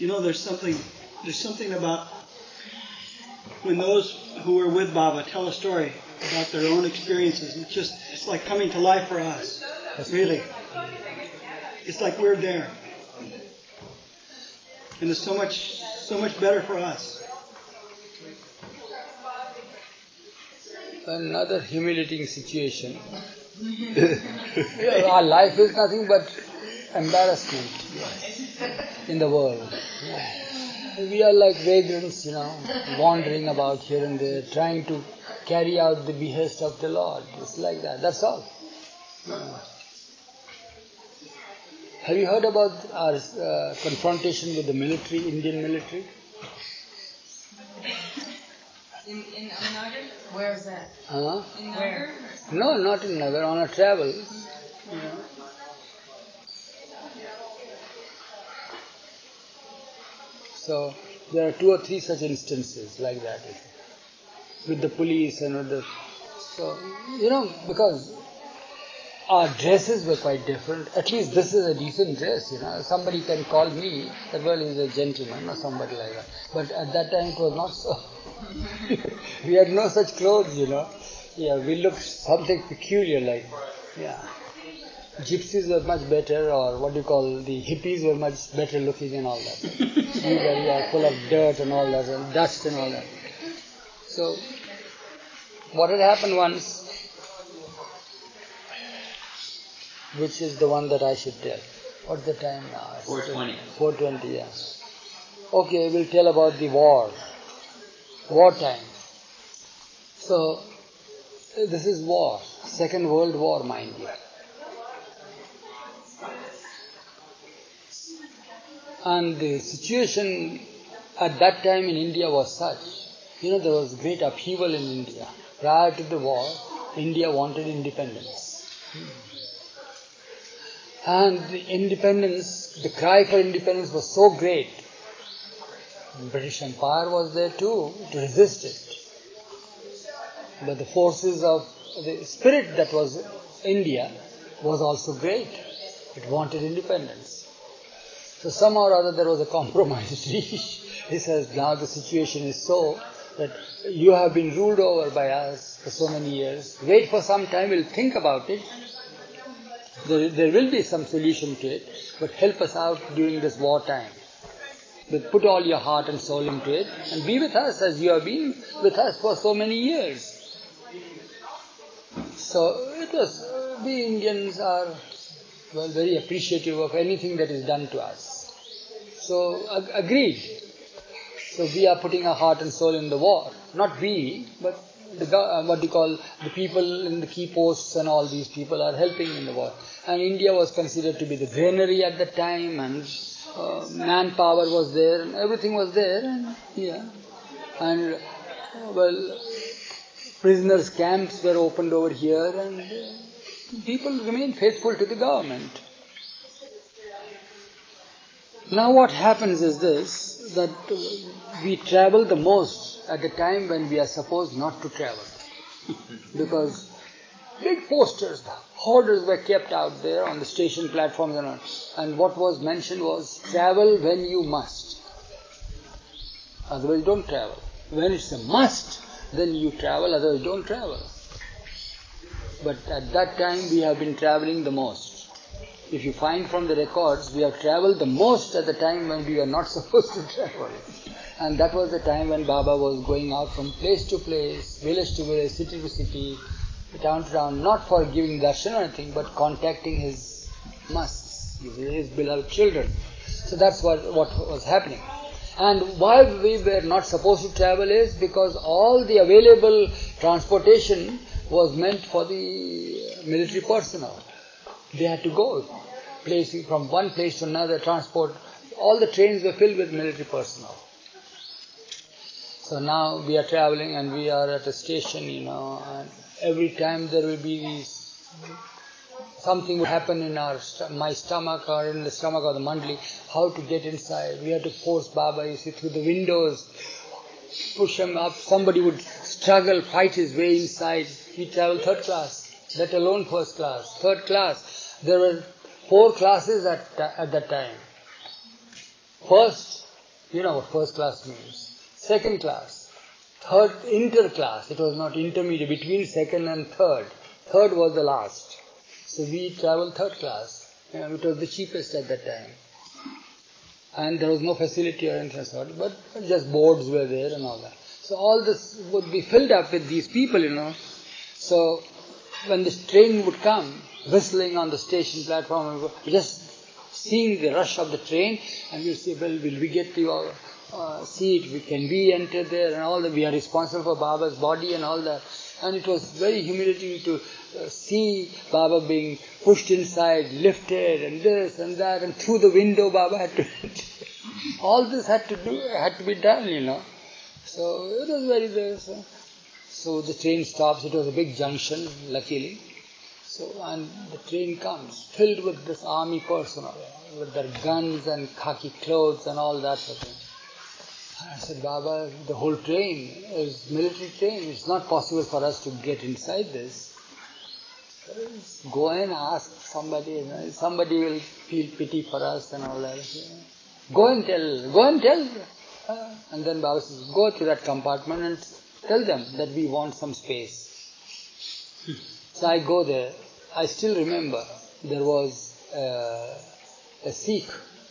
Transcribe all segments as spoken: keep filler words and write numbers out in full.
You know, there's something, there's something about when those who were with Baba tell a story about their own experiences. It's just, it's like coming to life for us. Really. It's like we're there. And it's so much, so much better for us. Another humiliating situation. Our life is nothing but embarrassment in the world. We are like vagrants, you know, wandering about here and there, trying to carry out the behest of the Lord. It's like that. That's all. Have you heard about our uh, confrontation with the military, Indian military? In, in Nagar? Where is that? Huh? In Nagar? No, not in Nagar, on a travel. You know. So, there are two or three such instances like that. With the police and with the... So, you know, because our dresses were quite different. At least this is a decent dress, you know. Somebody can call me that, well, he's a gentleman or somebody like that. But at that time it was not so. We had no such clothes, you know. Yeah, we looked something peculiar like, yeah. Gypsies were much better, or what you call the hippies were much better looking and all that. We were yeah, full of dirt and all that, and dust and all that. So, what had happened once, which is the one that I should tell. What's the time now? four twenty. four twenty, yeah. Okay, we'll tell about the war. Wartime. So, this is war. Second World War, mind you. And the situation at that time in India was such, you know, there was great upheaval in India. Prior to the war, India wanted independence. And the independence, the cry for independence was so great. The British Empire was there too, to resist it. But the forces of the spirit that was India was also great. It wanted independence. So somehow or other there was a compromise reached. He says, now the situation is so that you have been ruled over by us for so many years. Wait for some time, we'll think about it. There, there will be some solution to it, but help us out during this wartime. But put all your heart and soul into it and be with us as you have been with us for so many years. So it was, uh, we Indians are well very appreciative of anything that is done to us. So ag- agreed. So we are putting our heart and soul in the war. Not we, but the uh, what you call the people in the key posts and all these people are helping in the war. And India was considered to be the granary at that time, and uh, manpower was there, and everything was there, and yeah, and uh, well, prisoners' camps were opened over here, and uh, people remained faithful to the government. Now what happens is this, that we travel the most at the time when we are supposed not to travel. Because big posters, orders were kept out there on the station platforms and all. And what was mentioned was, travel when you must. Otherwise don't travel. When it's a must, then you travel, otherwise don't travel. But at that time we have been traveling the most. If you find from the records, we have travelled the most at the time when we were not supposed to travel. And that was the time when Baba was going out from place to place, village to village, city to city, town to town, not for giving darshan or anything, but contacting his musts, his beloved children. So that's what, what was happening. And why we were not supposed to travel is because all the available transportation was meant for the military personnel. They had to go, placing from one place to another, transport. All the trains were filled with military personnel. So now we are traveling and we are at a station, you know, and every time there will be these, something will happen in our my stomach or in the stomach of the mandali, how to get inside. We have to force Baba, you see, through the windows, push him up. Somebody would struggle, fight his way inside. We travel third class, let alone first class. Third class. There were four classes at, at that time. First, You know what first class means. Second class. Third, inter-class. It was not intermediate. Between second and third. Third was the last. So we travelled third class. You know, it was the cheapest at that time. And there was no facility or anything sort, but just boards were there and all that. So all this would be filled up with these people, you know. So when this train would come, whistling on the station platform, just seeing the rush of the train, and we'll say, well, will we get to our uh, seat? Can we enter there? And all that. We are responsible for Baba's body and all that. And it was very humiliating to uh, see Baba being pushed inside, lifted, and this and that, and through the window Baba had to... all this had to do, had to be done, you know. So it was very this. Uh, so the train stops. It was a big junction, luckily. So, and the train comes, filled with this army personnel, with their guns and khaki clothes and all that sort of thing. I said, Baba, the whole train is military train. It's not possible for us to get inside this. Go and ask somebody. You know, somebody will feel pity for us and all that. Go and tell. Go and tell. Uh, and then Baba says, go to that compartment and tell them that we want some space. So I go there. I still remember there was uh, a Sikh.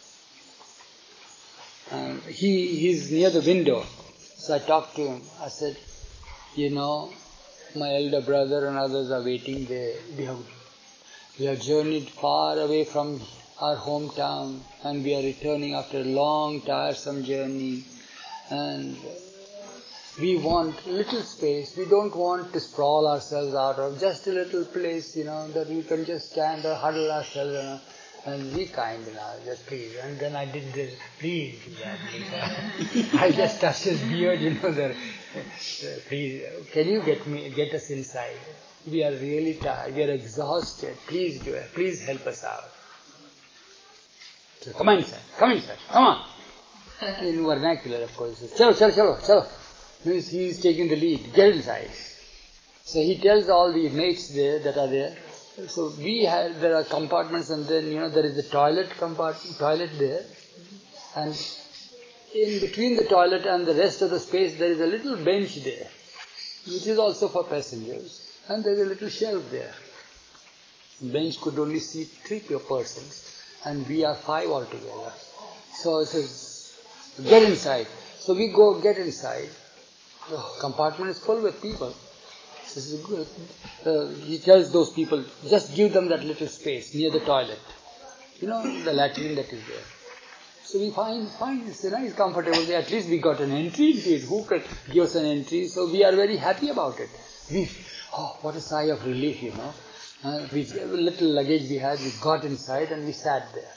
And he he's near the window. So I talked to him. I said, you know, my elder brother and others are waiting there. We have, we have journeyed far away from our hometown and we are returning after a long, tiresome journey. And we want little space. We don't want to sprawl ourselves out of just a little place, you know, that we can just stand or huddle ourselves, you know, and be kind, you know, just please. And then I did this, please do that, please. I just touched his beard, you know, the, please, can you get me, get us inside? We are really tired, we are exhausted. Please do it, please help us out. So come inside, come inside, come on. In vernacular, of course. Chalo, chalo, chalo, chalo. Means he is taking the lead. Get inside. So he tells all the mates there that are there. So we have, there are compartments and then, you know, there is the toilet compartment, toilet there. And in between the toilet and the rest of the space, there is a little bench there, which is also for passengers. And there is a little shelf there. The bench could only seat three persons. And we are five altogether. So it says, get inside. So we go get inside. The compartment is full with people. This is good. Uh, he tells those people, just give them that little space near the toilet. You know, the latrine that is there. So we find, fine, it's nice, comfortable there. At least we got an entry into it. Who could give us an entry? So we are very happy about it. We, oh, what a sigh of relief, you know. Uh, we, little luggage we had, we got inside and we sat there.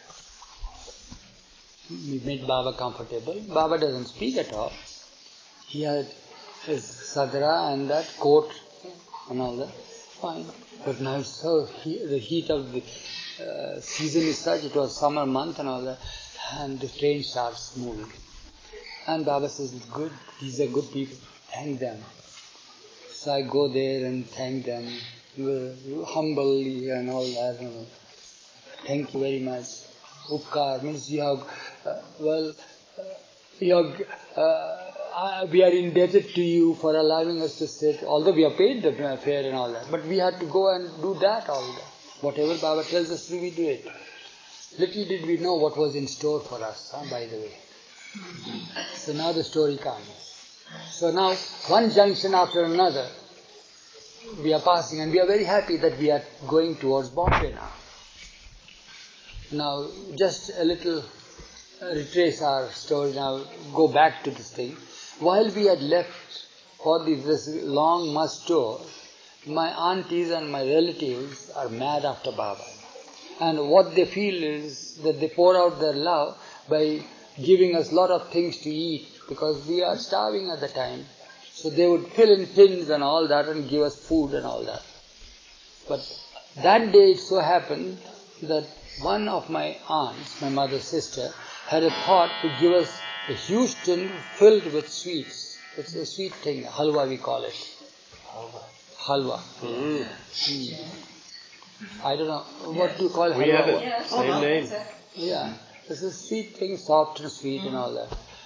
We made Baba comfortable. Baba doesn't speak at all. He had his sadra and that coat and all that. Fine. But now it's so, he, the heat of the uh, season is such, it was summer month and all that, and the train starts moving. And Baba says, good, these are good people, thank them. So I go there and thank them, humbly and all that. You know. Thank you very much. Upkar means you have, uh, well, uh, you have, uh, Uh, we are indebted to you for allowing us to sit, although we are paid the fare and all that. But we had to go and do that, all that. Whatever Baba tells us to, we do it. Little did we know what was in store for us, huh, by the way. So now the story comes. So now, one junction after another, we are passing and we are very happy that we are going towards Bombay now. Now, just a little uh, retrace our story now, go back to this thing. While we had left for the, this long must tour, my aunties and my relatives are mad after Baba. And what they feel is that they pour out their love by giving us a lot of things to eat, because we are starving at the time. So they would fill in tins and all that and give us food and all that. But that day it so happened that one of my aunts, my mother's sister, had a thought to give us a huge tin filled with sweets. It's a sweet thing, halwa we call it. Halwa. Halwa. Mm. Mm. I don't know, what do you call halwa? We have it, yeah, same name. Yeah, it's a sweet thing, soft and sweet mm. and all that.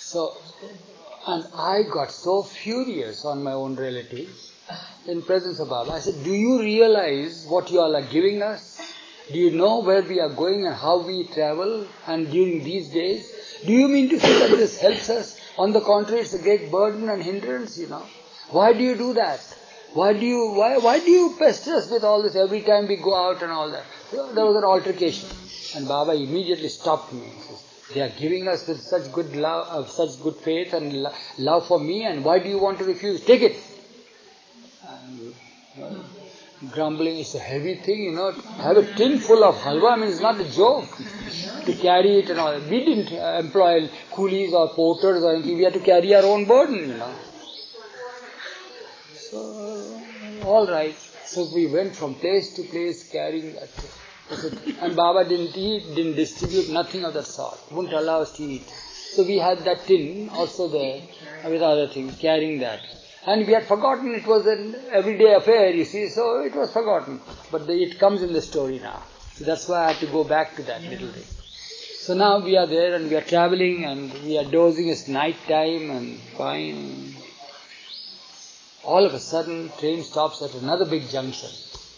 So, and I got so furious on my own relatives in presence of Baba. I said, do you realize what you all are giving us? Do you know where we are going and how we travel and during these days? Do you mean to say that this helps us? On the contrary, it's a great burden and hindrance, you know. Why do you do that? Why do you why why do you pester us with all this every time we go out and all that? So there was an altercation. And Baba immediately stopped me. He says, they are giving us with such good love, uh, such good faith and lo- love for me, and why do you want to refuse? Take it. And, uh, grumbling is a heavy thing, you know. Have a tin full of halwa, I mean, it's not a joke to carry it and all. We didn't uh, employ coolies or porters or anything. We had to carry our own burden, you know. So, all right. So we went from place to place carrying that. And Baba didn't eat, didn't distribute, nothing of that sort. Wouldn't allow us to eat. So we had that tin also there with other things, carrying that. And we had forgotten it was an everyday affair, you see, so it was forgotten. But the, it comes in the story now. So that's why I had to go back to that little thing. So now we are there and we are traveling and we are dozing, it's night time and fine. All of a sudden, train stops at another big junction.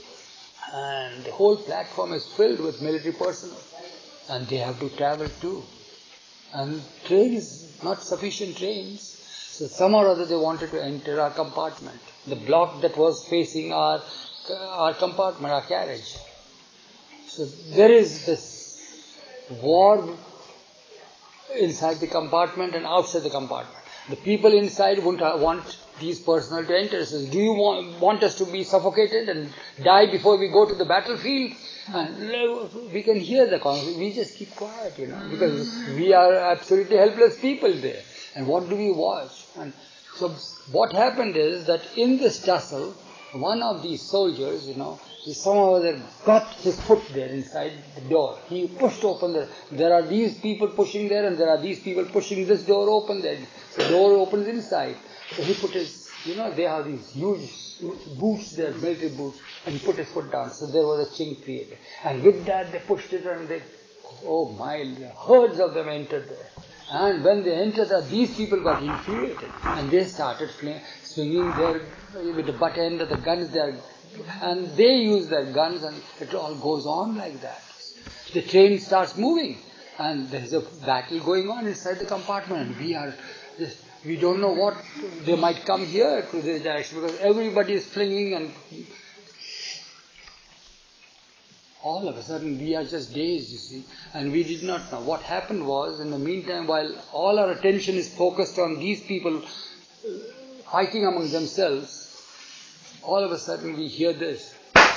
And the whole platform is filled with military personnel. And they have to travel too. And trains, not sufficient trains. So somehow or other they wanted to enter our compartment. The block that was facing our, our compartment, our carriage. So there is this war inside the compartment and outside the compartment. The people inside won't want these personnel to enter. Says, do you want, want us to be suffocated and die before we go to the battlefield? And we can hear the conversation. We just keep quiet, you know, because we are absolutely helpless people there. And what do we watch? And so what happened is that in this tussle, one of these soldiers, you know, he somehow got his foot there inside the door. He pushed open the, there are these people pushing there and there are these people pushing this door open there. The door opens inside. So he put his, you know, they have these huge boots there, military boots, and he put his foot down. So there was a chink created. And with that they pushed it and they, oh my, herds of them entered there. And when they entered, uh, these people got infuriated and they started fling, swinging their, with the butt end of the guns, their, and they use their guns and it all goes on like that. The train starts moving and there is a battle going on inside the compartment and we are, we don't know what, they might come here to this direction because everybody is flinging and all of a sudden we are just dazed, you see, and we did not know. What happened was, in the meantime, while all our attention is focused on these people fighting among themselves, all of a sudden we hear this.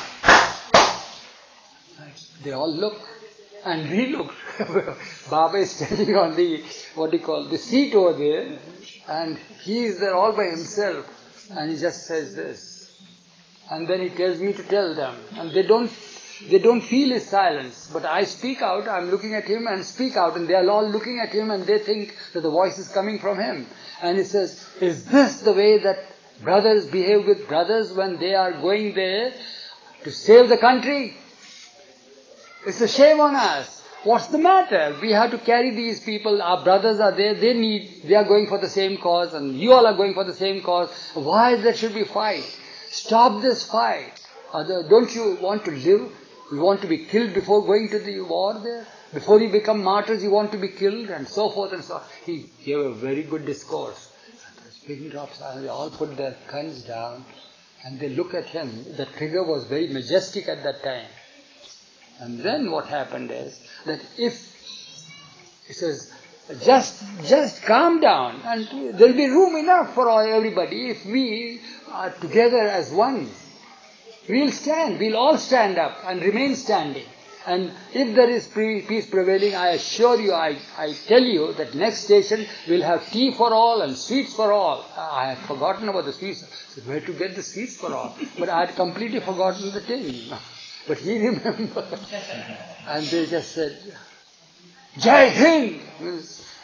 They all look, and we look. Baba is standing on the, what do you call, the seat over there, and he is there all by himself, and he just says this. And then he tells me to tell them, and they don't They don't feel his silence, but I speak out, I'm looking at him and speak out, and they are all looking at him and they think that the voice is coming from him. And he says, is this the way that brothers behave with brothers when they are going there to save the country? It's a shame on us. What's the matter? We have to carry these people, our brothers are there, they need, they are going for the same cause, and you all are going for the same cause. Why there should be fight? Stop this fight. Other, don't you want to live? You want to be killed before going to the war there? Before you become martyrs, you want to be killed, and so forth and so on. He gave a very good discourse. Pin drops, and they all put their guns down, and they look at him. The figure was very majestic at that time. And then what happened is that if, he says, just, just calm down, and there will be room enough for all, everybody if we are together as one. We'll stand, we'll all stand up and remain standing. And if there is peace prevailing, I assure you, I, I tell you that next station we'll have tea for all and sweets for all. I had forgotten about the sweets. I said, where to get the sweets for all? But I had completely forgotten the thing. But he remembered. And they just said, Jai Hind!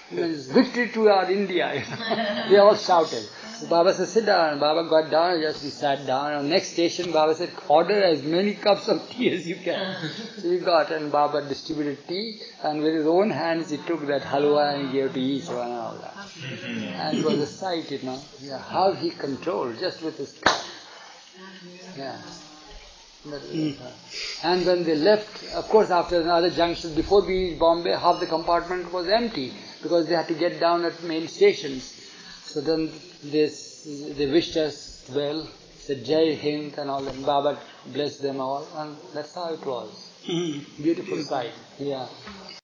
means victory to our India. You know. We all shouted. So Baba said, sit down. Baba got down and just we sat down. On next station, Baba said, order as many cups of tea as you can. So we got, and Baba distributed tea, and with his own hands he took that halwa and gave to each one and all that. And it was a sight, you know, yeah, how he controlled just with his cup. Yeah. Mm. And when they left, of course, after another junction, before we reached Bombay, half the compartment was empty because they had to get down at main stations. So then they, they wished us well, said Jai Hind and all that. And Baba blessed them all, and that's how it was. Mm-hmm. Beautiful sight. Yeah.